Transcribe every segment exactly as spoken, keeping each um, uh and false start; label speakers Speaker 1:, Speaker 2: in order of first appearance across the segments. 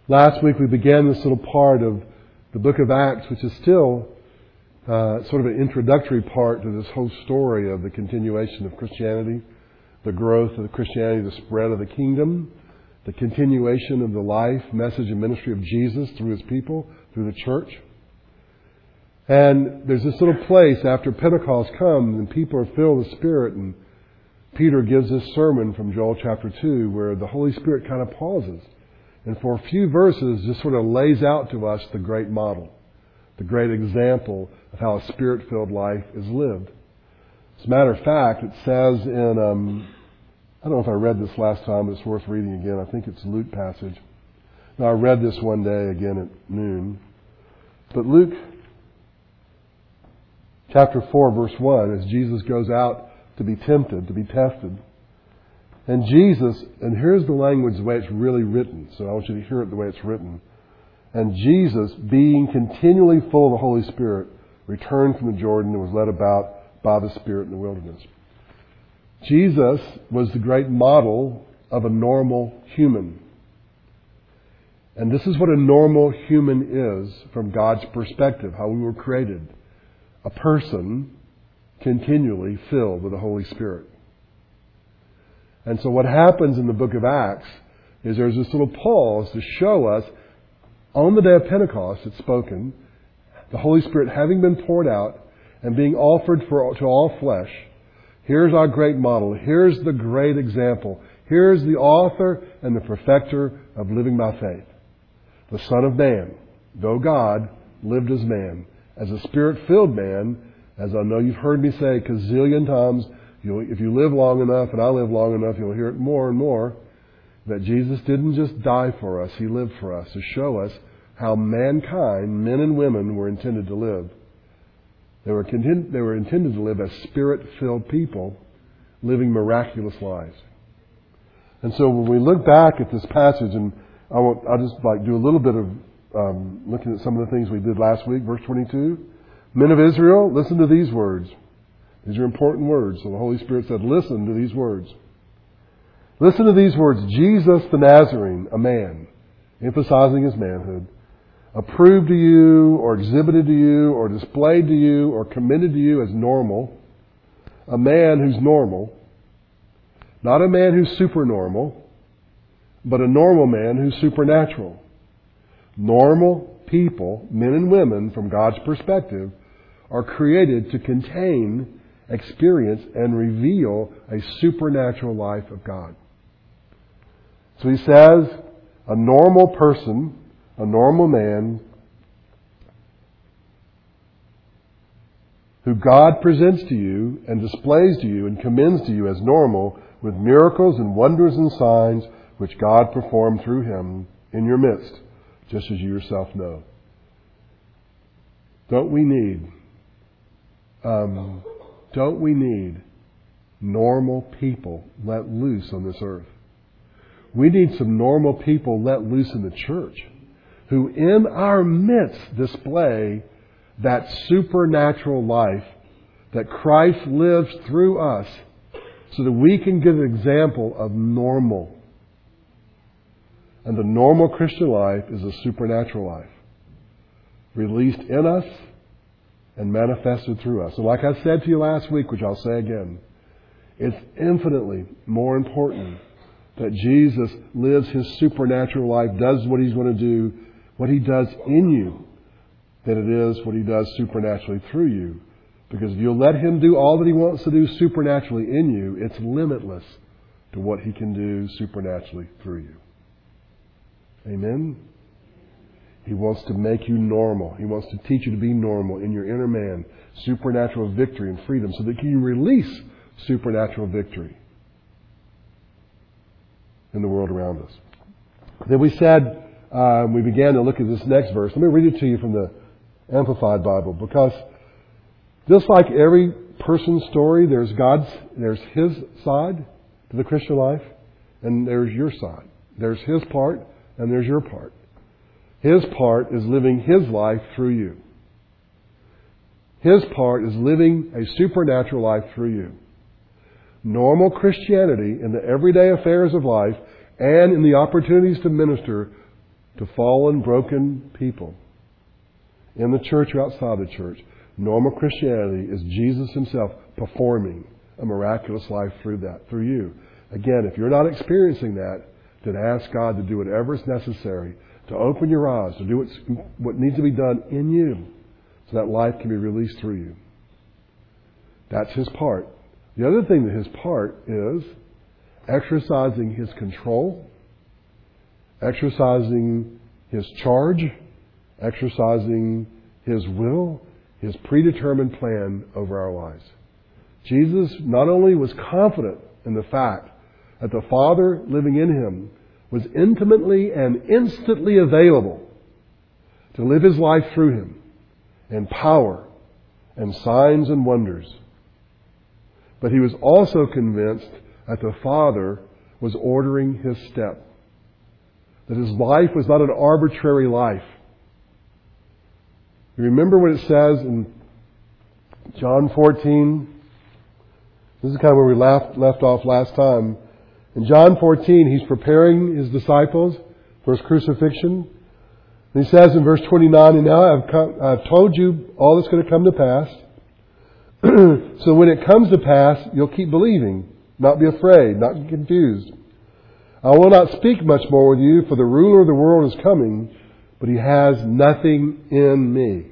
Speaker 1: Last week we began this little part of the book of Acts, which is still uh, sort of an introductory part to this whole story of the continuation of Christianity, the growth of Christianity, the spread of the kingdom, the continuation of the life, message, and ministry of Jesus through His people, through the church. And there's this little place after Pentecost comes and people are filled with the Spirit, and Peter gives this sermon from Joel chapter two where the Holy Spirit kind of pauses and for a few verses just sort of lays out to us the great model, the great example of how a Spirit-filled life is lived. As a matter of fact, it says in, um, I don't know if I read this last time, but it's worth reading again. I think it's a Luke passage. Now, I read this one day again at noon. But Luke chapter four, verse one, as Jesus goes out to be tempted, to be tested. And Jesus, and here's the language, the way it's really written. So I want you to hear it the way it's written. And Jesus, being continually full of the Holy Spirit, returned from the Jordan and was led about by the Spirit in the wilderness. Jesus was the great model of a normal human. And this is what a normal human is from God's perspective, how we were created. A person continually filled with the Holy Spirit. And so what happens in the book of Acts is there's this little pause to show us on the day of Pentecost, it's spoken, the Holy Spirit having been poured out and being offered for to all flesh. Here's our great model. Here's the great example. Here's the author and the perfecter of living by faith. The Son of Man, though God, lived as man. As a Spirit-filled man, as I know you've heard me say a gazillion times, you'll, if you live long enough, and I live long enough, you'll hear it more and more, that Jesus didn't just die for us, He lived for us to show us how mankind, men and women, were intended to live. They were, content, they were intended to live as Spirit-filled people, living miraculous lives. And so when we look back at this passage, and I want, I'll just like do a little bit of um, looking at some of the things we did last week, verse twenty-two. Men of Israel, listen to these words. These are important words. So the Holy Spirit said, listen to these words. Listen to these words. Jesus the Nazarene, a man, emphasizing his manhood, approved to you or exhibited to you or displayed to you or commended to you as normal. A man who's normal. Not a man who's supernormal, but a normal man who's supernatural. Normal people, men and women, from God's perspective, are created to contain, experience, and reveal a supernatural life of God. So he says, a normal person, a normal man, who God presents to you and displays to you and commends to you as normal with miracles and wonders and signs which God performed through him in your midst, just as you yourself know. Don't we need, um, don't we need normal people let loose on this earth? We need some normal people let loose in the church who in our midst display that supernatural life that Christ lives through us so that we can give an example of normal. And the normal Christian life is a supernatural life, released in us and manifested through us. And like I said to you last week, which I'll say again, it's infinitely more important that Jesus lives His supernatural life, does what He's going to do, what He does in you, than it is what He does supernaturally through you. Because if you'll let Him do all that He wants to do supernaturally in you, it's limitless to what He can do supernaturally through you. Amen? He wants to make you normal. He wants to teach you to be normal in your inner man. Supernatural victory and freedom so that you can release supernatural victory in the world around us. Then we said, uh, we began to look at this next verse. Let me read it to you from the Amplified Bible, because just like every person's story, there's God's, there's His side to the Christian life, and there's your side. There's His part, and there's your part. His part is living His life through you. His part is living a supernatural life through you. Normal Christianity in the everyday affairs of life and in the opportunities to minister to fallen, broken people in the church or outside the church. Normal Christianity is Jesus Himself performing a miraculous life through that, through you. Again, if you're not experiencing that, then ask God to do whatever is necessary to open your eyes, to do what's, what needs to be done in you so that life can be released through you. That's His part. The other thing that His part is exercising His control, exercising His charge, exercising His will, His predetermined plan over our lives. Jesus not only was confident in the fact that the Father living in Him was intimately and instantly available to live His life through Him in power and signs and wonders, but He was also convinced that the Father was ordering His step, that His life was not an arbitrary life. You remember what it says in John fourteen? This is kind of where we left, left off last time. In John fourteen, He's preparing His disciples for His crucifixion. And He says in verse twenty-nine, "And now I've, come, I've told you all that's going to come to pass. So when it comes to pass, you'll keep believing, not be afraid, not be confused. I will not speak much more with you, for the ruler of the world is coming, but he has nothing in me."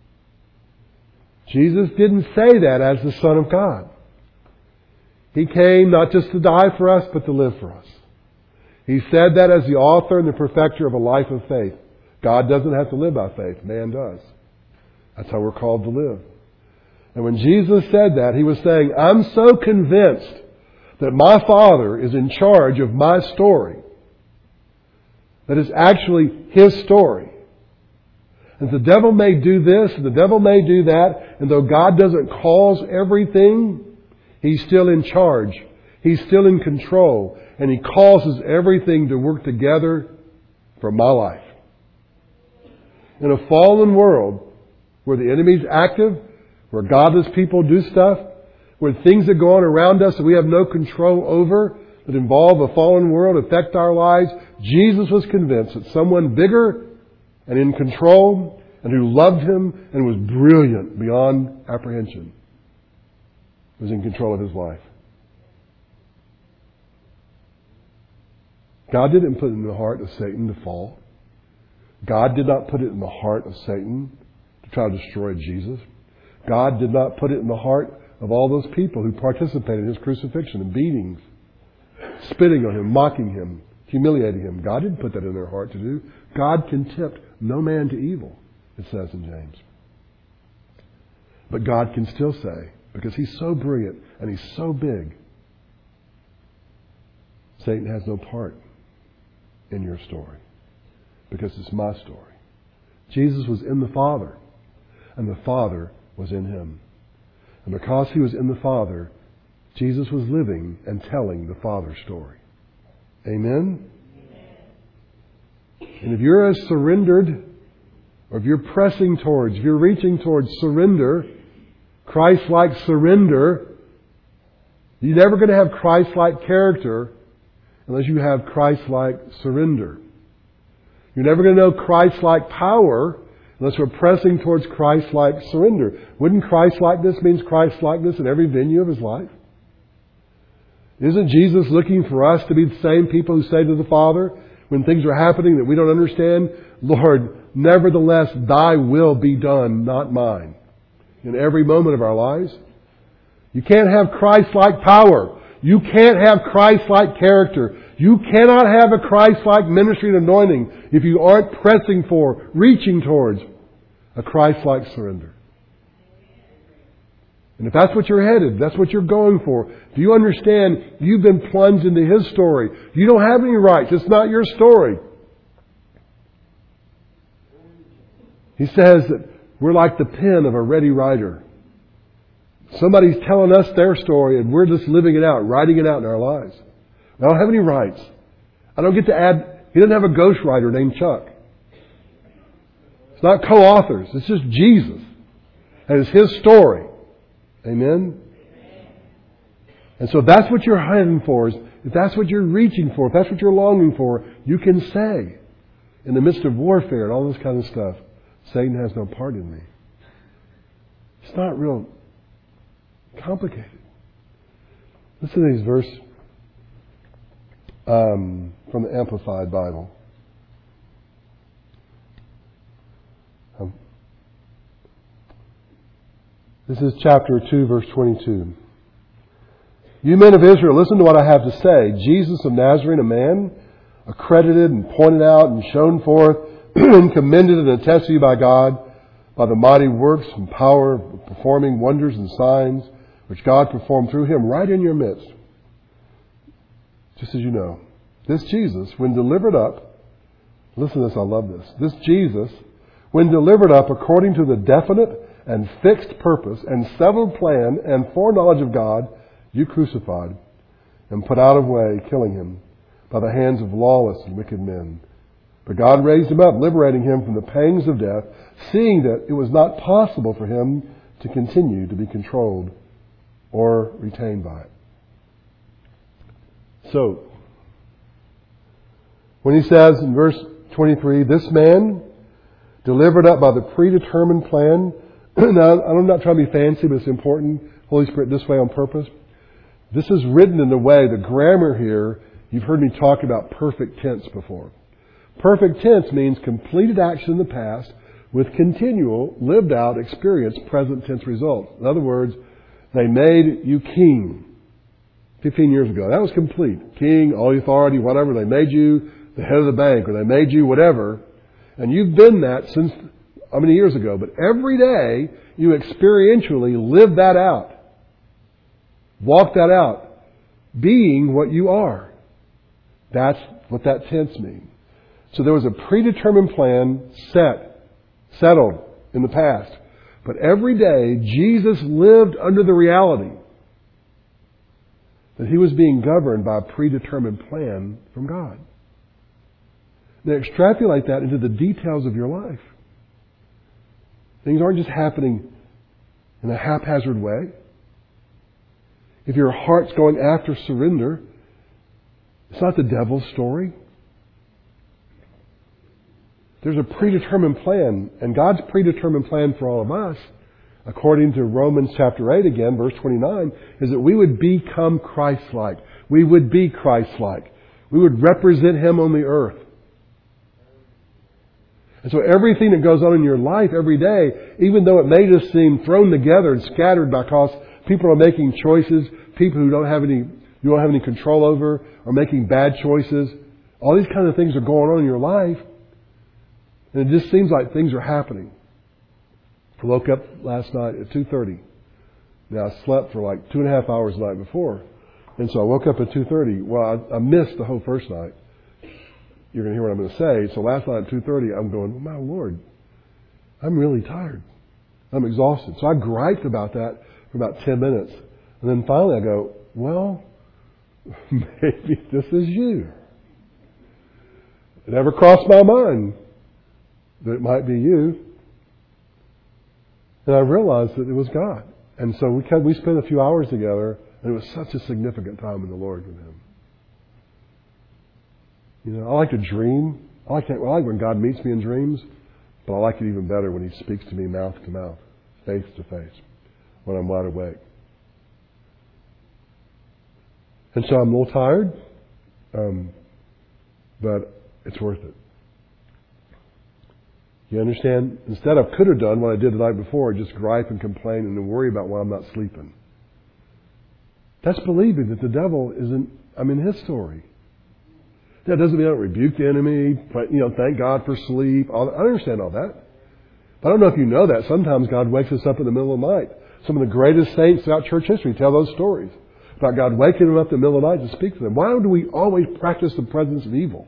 Speaker 1: Jesus didn't say that as the Son of God. He came not just to die for us, but to live for us. He said that as the author and the perfecter of a life of faith. God doesn't have to live by faith. Man does. That's how we're called to live. And when Jesus said that, He was saying, I'm so convinced that my Father is in charge of my story, that it's actually His story. And the devil may do this, and the devil may do that, and though God doesn't cause everything, He's still in charge. He's still in control. And He causes everything to work together for my life. In a fallen world, where the enemy's active, where godless people do stuff, where things that go on around us that we have no control over, that involve a fallen world, affect our lives, Jesus was convinced that someone bigger and in control, and who loved Him and was brilliant beyond apprehension, was in control of His life. God didn't put it in the heart of Satan to fall. God did not put it in the heart of Satan to try to destroy Jesus. God did not put it in the heart of all those people who participated in His crucifixion and beatings, spitting on Him, mocking Him, humiliating Him. God didn't put that in their heart to do. God can tempt no man to evil, it says in James. But God can still say, because He's so brilliant and He's so big, Satan has no part in your story, because it's my story. Jesus was in the Father, and the Father was in Him. And because He was in the Father, Jesus was living and telling the Father's story. Amen? And if you're as surrendered, or if you're pressing towards, if you're reaching towards surrender, Christ-like surrender, you're never going to have Christ-like character unless you have Christ-like surrender. You're never going to know Christ-like power unless we're pressing towards Christ-like surrender. Wouldn't Christ-likeness mean Christ-likeness in every venue of His life? Isn't Jesus looking for us to be the same people who say to the Father, when things are happening that we don't understand, Lord, nevertheless, Thy will be done, not mine, in every moment of our lives? You can't have Christ-like power. You can't have Christ-like character. You cannot have a Christ-like ministry and anointing if you aren't pressing for, reaching towards a Christ-like surrender. And if that's what you're headed, that's what you're going for, do you understand you've been plunged into His story? You don't have any rights. It's not your story. He says that we're like the pen of a ready writer. Somebody's telling us their story and we're just living it out, writing it out in our lives. I don't have any rights. I don't get to add. He doesn't have a ghostwriter named Chuck. It's not co-authors. It's just Jesus. And it's His story. Amen? And so if that's what you're heading for, if that's what you're reaching for, if that's what you're longing for, you can say, in the midst of warfare and all this kind of stuff, Satan has no part in me. It's not real complicated. Listen to these verses um, from the Amplified Bible. Um, this is chapter two, verse twenty-two. You men of Israel, listen to what I have to say. Jesus of Nazareth, a man accredited and pointed out and shown forth and commended and attested to you by God by the mighty works and power of performing wonders and signs which God performed through him right in your midst. Just as you know, this Jesus, when delivered up, listen to this, I love this. This Jesus, when delivered up according to the definite and fixed purpose and settled plan and foreknowledge of God, you crucified and put out of way, killing him by the hands of lawless and wicked men. But God raised him up, liberating him from the pangs of death, seeing that it was not possible for him to continue to be controlled or retained by it. So, when he says in verse twenty-three, this man, delivered up by the predetermined plan, now I'm not trying to be fancy, but it's important, Holy Spirit, this way on purpose. This is written in a way, the grammar here, you've heard me talk about perfect tense before. Perfect tense means completed action in the past with continual, lived out, experienced present tense results. In other words, they made you king fifteen years ago. That was complete. King, all authority, whatever. They made you the head of the bank, or they made you whatever. And you've been that since how many years ago? But every day you experientially live that out. Walk that out. Being what you are. That's what that tense means. So there was a predetermined plan set, settled in the past. But every day Jesus lived under the reality that he was being governed by a predetermined plan from God. Now extrapolate that into the details of your life. Things aren't just happening in a haphazard way. If your heart's going after surrender, it's not the devil's story. There's a predetermined plan, and God's predetermined plan for all of us, according to Romans chapter eight again, verse twenty-nine, is that we would become Christ-like. We would be Christ-like. We would represent Him on the earth. And so everything that goes on in your life every day, even though it may just seem thrown together and scattered because people are making choices, people who don't have any, you don't have any control over, are making bad choices, all these kind of things are going on in your life. And it just seems like things are happening. I woke up last night at two thirty. Now, I slept for like two and a half hours the night before. And so I woke up at two thirty. Well, I, I missed the whole first night. You're going to hear what I'm going to say. So last night at two thirty, I'm going, oh, my Lord, I'm really tired. I'm exhausted. So I griped about that for about ten minutes. And then finally I go, well, maybe this is you. It never crossed my mind that it might be you. And I realized that it was God. And so we we spent a few hours together, and it was such a significant time in the Lord with Him. You know, I like to dream. I like, that, I like when God meets me in dreams, but I like it even better when He speaks to me mouth to mouth, face to face, when I'm wide awake. And so I'm a little tired, um, but it's worth it. You understand? Instead, I could have done what I did the night before, just gripe and complain and then worry about why I'm not sleeping. That's believing that the devil isn't, I'm in his story. That doesn't mean I don't rebuke the enemy, but, you know, thank God for sleep. All, I understand all that. But I don't know if you know that. Sometimes God wakes us up in the middle of the night. Some of the greatest saints throughout church history tell those stories about God waking them up in the middle of the night to speak to them. Why do we always practice the presence of evil?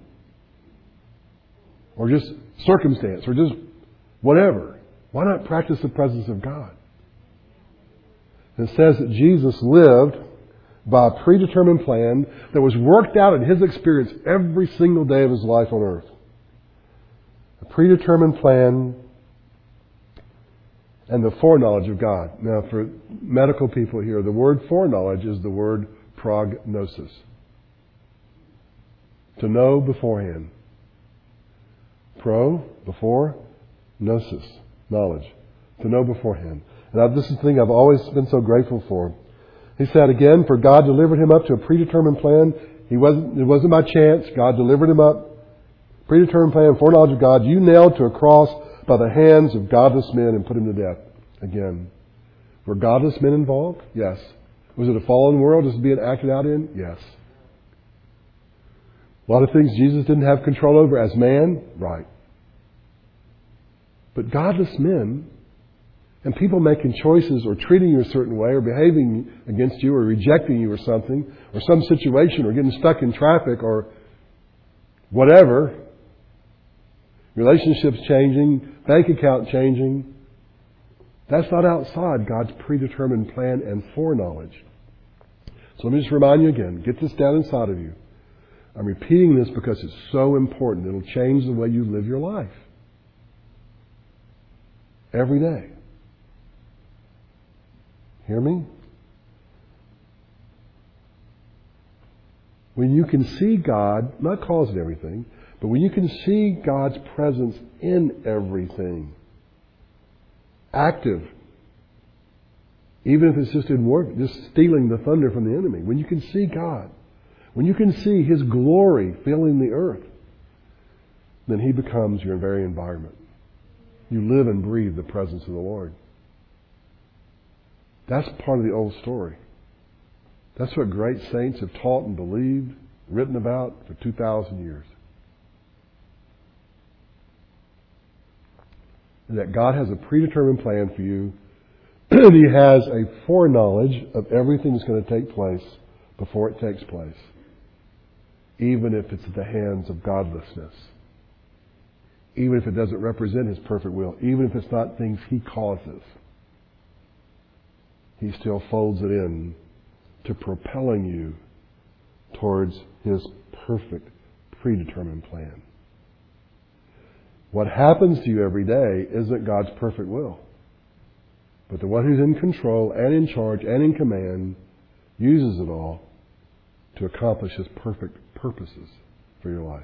Speaker 1: Or just circumstance, or just whatever. Why not practice the presence of God? And it says that Jesus lived by a predetermined plan that was worked out in His experience every single day of His life on earth. A predetermined plan and the foreknowledge of God. Now, for medical people here, the word foreknowledge is the word prognosis. To know beforehand. Pro, before, gnosis, knowledge. To know beforehand. And I, this is the thing I've always been so grateful for. He said again, for God delivered him up to a predetermined plan. He wasn't, it wasn't by chance. God delivered him up. Predetermined plan, foreknowledge of God. You nailed to a cross by the hands of godless men and put him to death. Again. Were godless men involved? Yes. Was it a fallen world just being acted out in? Yes. A lot of things Jesus didn't have control over as man? Right. But godless men and people making choices or treating you a certain way or behaving against you or rejecting you or something or some situation or getting stuck in traffic or whatever, relationships changing, bank account changing, that's not outside God's predetermined plan and foreknowledge. So let me just remind you again, get this down inside of you. I'm repeating this because it's so important. It'll change the way you live your life. Every day. Hear me? When you can see God, not causing everything, but when you can see God's presence in everything, active, even if it's just in work, just stealing the thunder from the enemy, when you can see God, when you can see His glory filling the earth, then He becomes your very environment. You live and breathe the presence of the Lord. That's part of the old story. That's what great saints have taught and believed, written about for two thousand years. And that God has a predetermined plan for you. And He has a foreknowledge of everything that's going to take place before it takes place. Even if it's at the hands of godlessness. Even if it doesn't represent His perfect will. Even if it's not things He causes. He still folds it in to propelling you towards His perfect, predetermined plan. What happens to you every day isn't God's perfect will. But the one who's in control and in charge and in command uses it all to accomplish His perfect purposes for your life.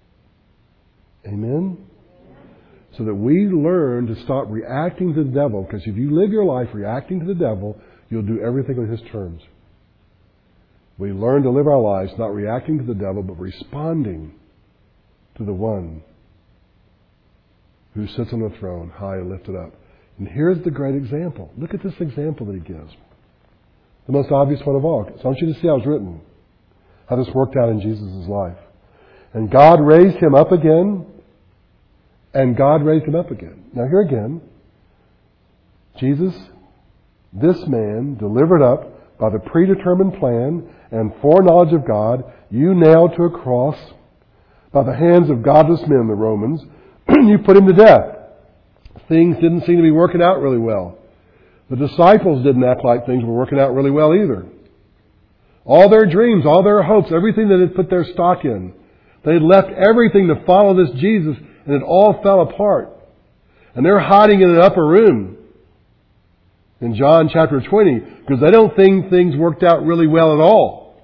Speaker 1: Amen? So that we learn to stop reacting to the devil, because if you live your life reacting to the devil, you'll do everything on his terms. We learn to live our lives not reacting to the devil, but responding to the one who sits on the throne, high and lifted up. And here's the great example. Look at this example that he gives. The most obvious one of all. So I want you to see how it's written. How this worked out in Jesus' life. And God raised him up again. And God raised him up again. Now here again, Jesus, this man, delivered up by the predetermined plan and foreknowledge of God, you nailed to a cross by the hands of godless men, the Romans, you put him to death. Things didn't seem to be working out really well. The disciples didn't act like things were working out really well either. All their dreams, all their hopes, everything that had put their stock in, they had left everything to follow this Jesus, and it all fell apart. And they're hiding in an upper room in John chapter twenty because they don't think things worked out really well at all.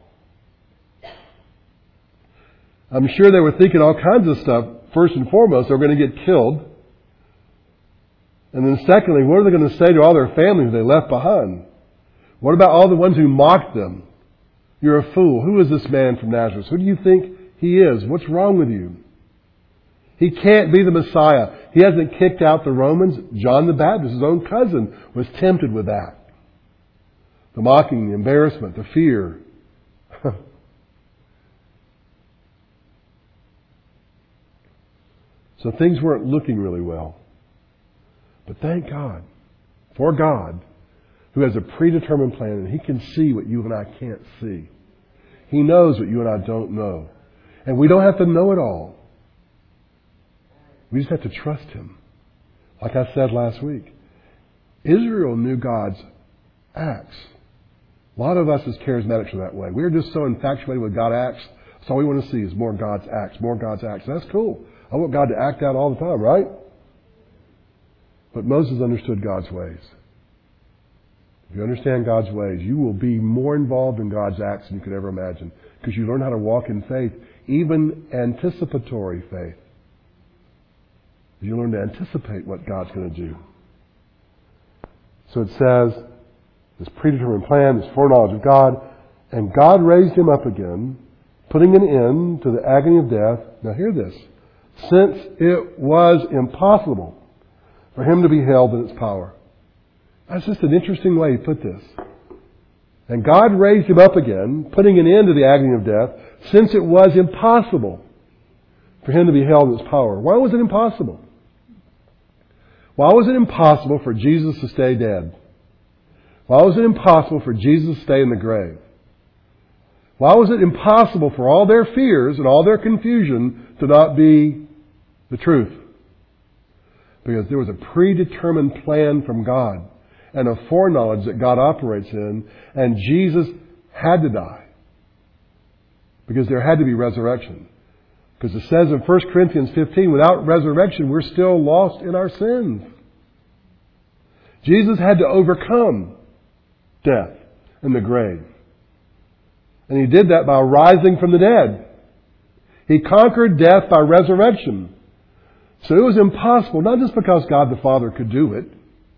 Speaker 1: I'm sure they were thinking all kinds of stuff. First and foremost, they're going to get killed. And then secondly, what are they going to say to all their families they left behind? What about all the ones who mocked them? You're a fool. Who is this man from Nazareth? Who do you think he is? What's wrong with you? He can't be the Messiah. He hasn't kicked out the Romans. John the Baptist, his own cousin, was tempted with that. The mocking, the embarrassment, the fear. So things weren't looking really well. But thank God for God, who has a predetermined plan, and He can see what you and I can't see. He knows what you and I don't know. And we don't have to know it all. We just have to trust Him. Like I said last week, Israel knew God's acts. A lot of us as charismatics are that way. We're just so infatuated with God's acts. That's all we want to see is more God's acts, more God's acts. That's cool. I want God to act out all the time, right? But Moses understood God's ways. If you understand God's ways, you will be more involved in God's acts than you could ever imagine. Because you learn how to walk in faith, even anticipatory faith. You learn to anticipate what God's going to do. So it says, this predetermined plan, this foreknowledge of God, and God raised him up again, putting an end to the agony of death. Now hear this. Since it was impossible for him to be held in its power. That's just an interesting way to put this. And God raised him up again, putting an end to the agony of death, since it was impossible for him to be held in its power. Why was it impossible? Why was it impossible for Jesus to stay dead? Why was it impossible for Jesus to stay in the grave? Why was it impossible for all their fears and all their confusion to not be the truth? Because there was a predetermined plan from God and a foreknowledge that God operates in, and Jesus had to die. Because there had to be resurrection. Because it says in First Corinthians fifteen, without resurrection, we're still lost in our sins. Jesus had to overcome death and the grave. And He did that by rising from the dead. He conquered death by resurrection. So it was impossible, not just because God the Father could do it.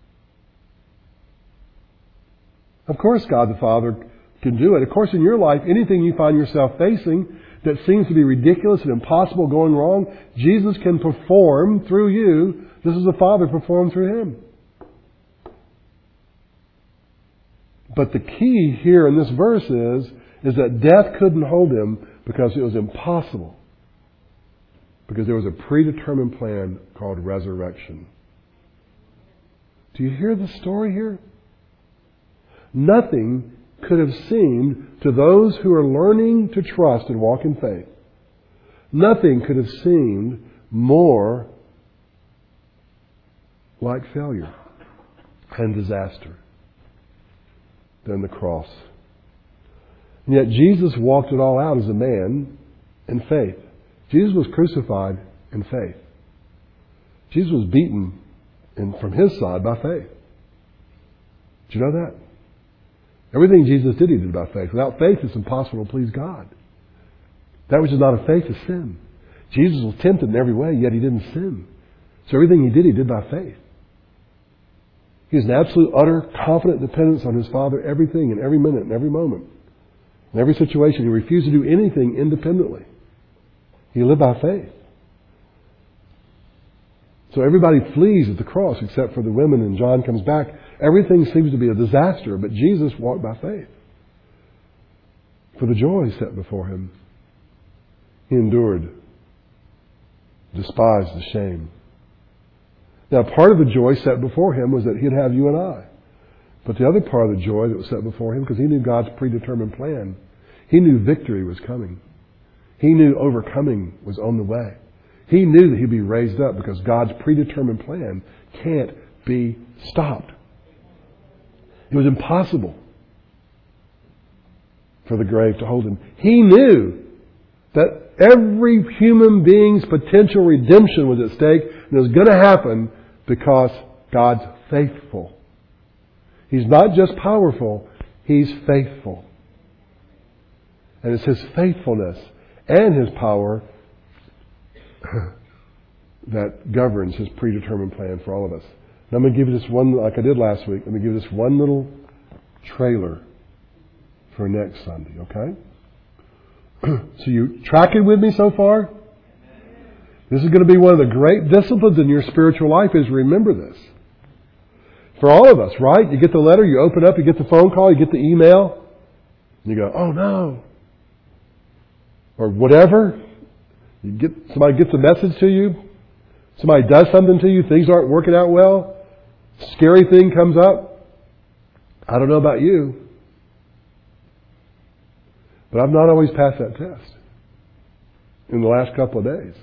Speaker 1: Of course God the Father can do it. Of course in your life, anything you find yourself facing that seems to be ridiculous and impossible going wrong, Jesus can perform through you just as the Father performed through Him. But the key here in this verse is, is that death couldn't hold Him because it was impossible. Because there was a predetermined plan called resurrection. Do you hear the story here? Nothing could have seemed to those who are learning to trust and walk in faith, nothing could have seemed more like failure and disaster than the cross. And yet Jesus walked it all out as a man in faith. Jesus was crucified in faith. Jesus was beaten in, from His side by faith. Did you know that? Everything Jesus did, He did by faith. Without faith, it's impossible to please God. That which is not of faith is sin. Jesus was tempted in every way, yet He didn't sin. So everything He did, He did by faith. He was an absolute, utter, confident dependence on His Father, everything, in every minute, in every moment. In every situation, He refused to do anything independently. He lived by faith. So everybody flees at the cross except for the women, and John comes back. Everything seems to be a disaster, but Jesus walked by faith. For the joy set before Him, He endured, despised the shame. Now, part of the joy set before Him was that He'd have you and I. But the other part of the joy that was set before Him, because He knew God's predetermined plan, He knew victory was coming. He knew overcoming was on the way. He knew that He'd be raised up because God's predetermined plan can't be stopped. It was impossible for the grave to hold Him. He knew that every human being's potential redemption was at stake, and it was going to happen because God's faithful. He's not just powerful, He's faithful. And it's His faithfulness and His power that governs His predetermined plan for all of us. Now I'm going to give you this one, like I did last week, let me give you this one little trailer for next Sunday, okay? So you tracking with me so far? This is going to be one of the great disciplines in your spiritual life, is remember this. For all of us, right? You get the letter, you open up, you get the phone call, you get the email, and you go, oh no. Or whatever. You get, somebody gets a message to you. Somebody does something to you. Things aren't working out well. Scary thing comes up. I don't know about you, but I've not always passed that test in the last couple of days.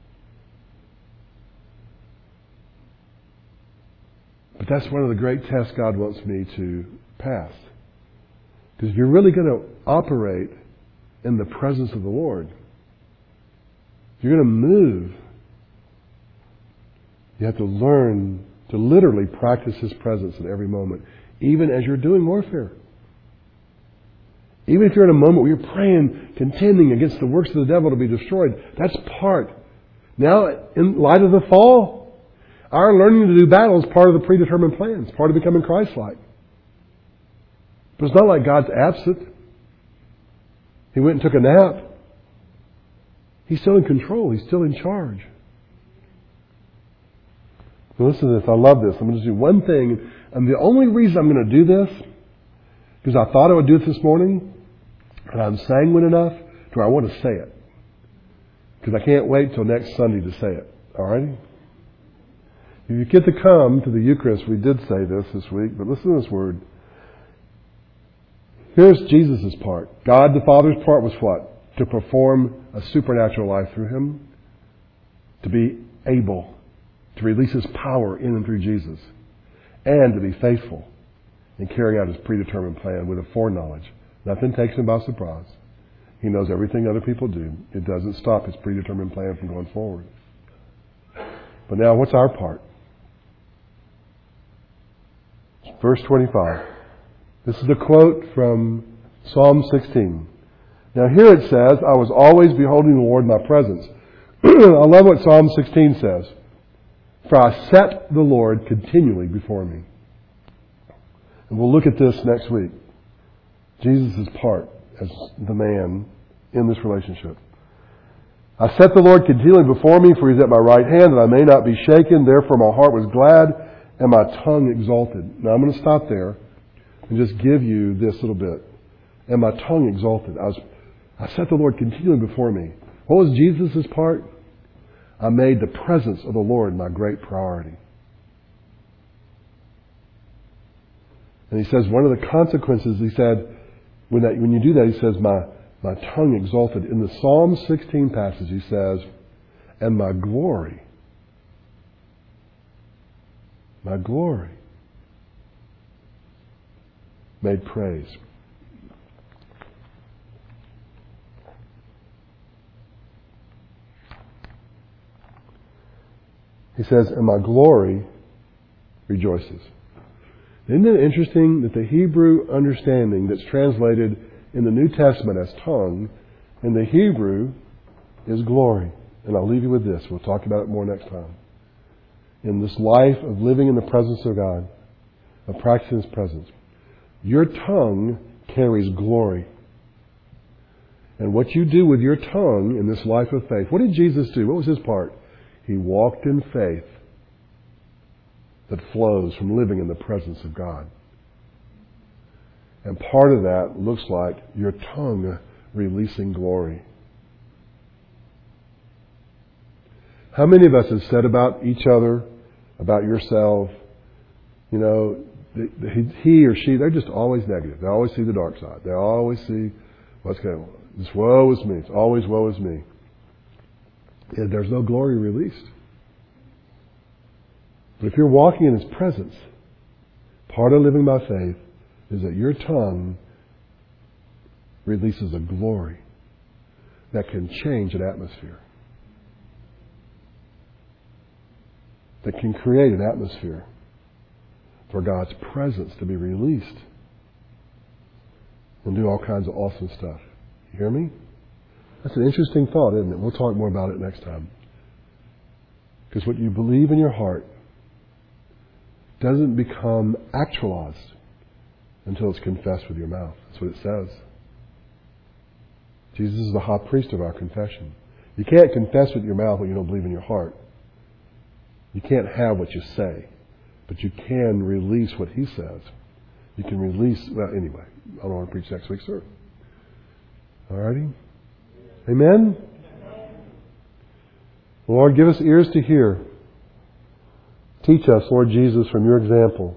Speaker 1: But that's one of the great tests God wants me to pass. Because if you're really going to operate in the presence of the Lord, if you're going to move, you have to learn to literally practice His presence at every moment, even as you're doing warfare. Even if you're in a moment where you're praying, contending against the works of the devil to be destroyed, that's part. Now, in light of the fall, Our learning to do battle is part of the predetermined plan. It's part of becoming Christ-like. But it's not like God's absent. He went and took a nap. He's still in control. He's still in charge. Now listen to this. I love this. I'm going to do one thing. And the only reason I'm going to do this, because I thought I would do it this morning, and I'm sanguine enough to where I want to say it. Because I can't wait till next Sunday to say it. All right? If you get to come to the Eucharist, we did say this this week, but listen to this word. Here's Jesus' part. God the Father's part was what? To perform a supernatural life through Him. To be able to release His power in and through Jesus. And to be faithful in carrying out His predetermined plan with a foreknowledge. Nothing takes Him by surprise. He knows everything other people do. It doesn't stop His predetermined plan from going forward. But now, what's our part? Verse twenty-five. This is a quote from Psalm sixteen. Now here it says, I was always beholding the Lord in my presence. I love what Psalm sixteen says. For I set the Lord continually before me. And we'll look at this next week. Jesus' part as the man in this relationship. I set the Lord continually before me, for He's at my right hand, that I may not be shaken. Therefore my heart was glad, and my tongue exalted. Now I'm going to stop there and just give you this little bit. And my tongue exalted. I was, I set the Lord continually before me. What was Jesus' part? I made the presence of the Lord my great priority. And he says one of the consequences, he said, when, that, when you do that, he says, my, my tongue exalted. In the Psalm sixteen passage, he says, and my glory, my glory, made praise. He says, and my glory rejoices. Isn't it interesting that the Hebrew understanding that's translated in the New Testament as tongue, in the Hebrew is glory. And I'll leave you with this. We'll talk about it more next time. In this life of living in the presence of God, of practicing His presence, your tongue carries glory. And what you do with your tongue in this life of faith, what did Jesus do? What was His part? He walked in faith that flows from living in the presence of God. And part of that looks like your tongue releasing glory. How many of us have said about each other, about yourself, you know, the, the, he or she, they're just always negative. They always see the dark side. They always see what's going on. This woe is me. It's always woe is me. And there's no glory released. But if you're walking in His presence, part of living by faith is that your tongue releases a glory that can change an atmosphere. That can create an atmosphere for God's presence to be released and do all kinds of awesome stuff. You hear me? That's an interesting thought, isn't it? We'll talk more about it next time. Because what you believe in your heart doesn't become actualized until it's confessed with your mouth. That's what it says. Jesus is the high priest of our confession. You can't confess with your mouth what you don't believe in your heart. You can't have what you say, but you can release what He says. You can release, well, anyway, I don't want to preach next week, sir. All righty? Amen? Lord, give us ears to hear. Teach us, Lord Jesus, from your example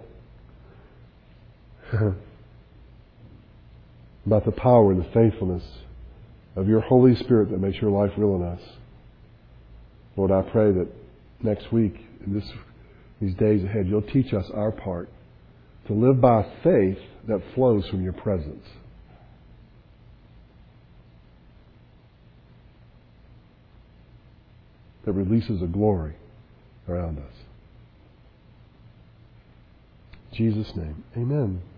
Speaker 1: about the power and the faithfulness of your Holy Spirit that makes your life real in us. Lord, I pray that next week, in this, these days ahead, you'll teach us our part to live by faith that flows from your presence. That releases a glory around us. In Jesus' name, amen.